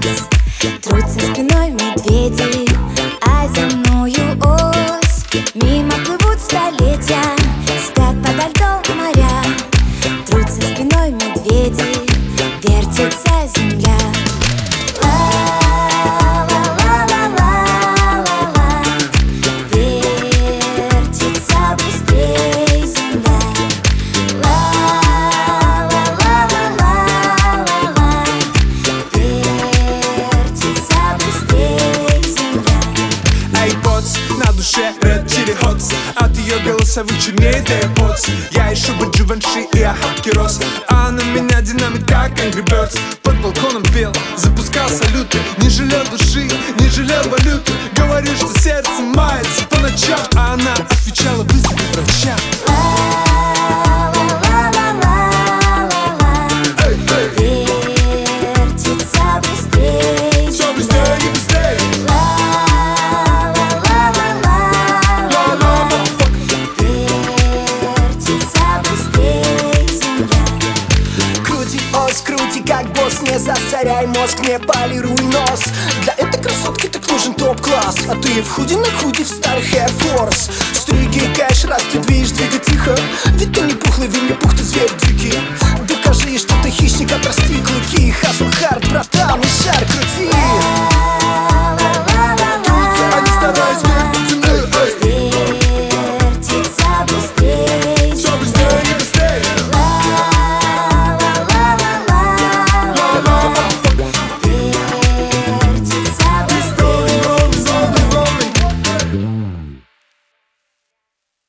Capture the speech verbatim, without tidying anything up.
Трутся спиной медведи о земную ось. Мимо плывут столетия, спят подо льдом моря. Трутся спиной медведи, вертится земля. На душе Red Chili Hots, от ее голосовых чернеет AirPods. Я ищу бы Givenchy и охапки роз, а на меня динамит как Angry Birds. Под балконом пел, запускал салюты, не жалел души, не жалел валюты. Говорю, что сердце мается по ночам, а она отвечала: вызови врача. Крути как босс, не засоряй мозг, не полируй нос. Для этой красотки так нужен топ-класс, а ты в худи на худи в старых Air Force. Стриги кэш, раз ты движ, двигай тихо, ведь ты не пухлый Винни-Пух, ты зверь дикий. Докажи, что ты хищник, отрасти клыки. Хасл хард, брат.